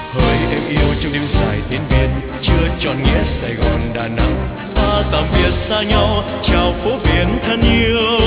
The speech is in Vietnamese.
hỡi em yêu trong đêm dài thiên biên, chưa trọn nghĩa Sài Gòn Đà Nẵng. Ta tạm biệt xa nhau, chào phố biển thân yêu.